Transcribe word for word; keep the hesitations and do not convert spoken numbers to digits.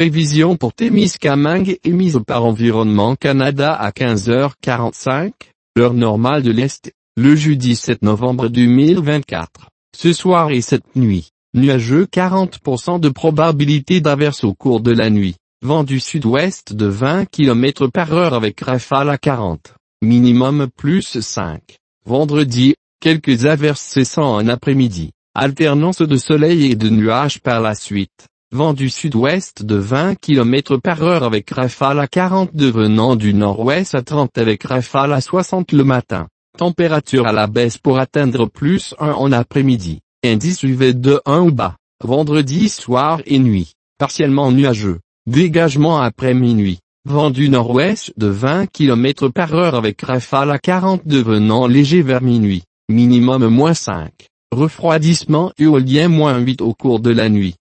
Prévision pour Témiscamingue émise par Environnement Canada à quinze heures quarante-cinq, heure normale de l'Est, le jeudi sept novembre deux mille vingt-quatre. Ce soir et cette nuit, nuageux quarante pour cent de probabilité d'averse au cours de la nuit, vent du sud-ouest de vingt kilomètres par heure avec rafale à quarante, minimum plus cinq. Vendredi, quelques averses cessant en après-midi, alternance de soleil et de nuages par la suite. Vent du sud-ouest de vingt kilomètres par heure avec rafale à quarante devenant du nord-ouest à trente avec rafale à soixante le matin. Température à la baisse pour atteindre plus un en après-midi. Indice U V de un ou bas. Vendredi soir et nuit. Partiellement nuageux. Dégagement après minuit. Vent du nord-ouest de vingt kilomètres par heure avec rafale à quarante devenant léger vers minuit. Minimum moins cinq. Refroidissement éolien moins huit au cours de la nuit.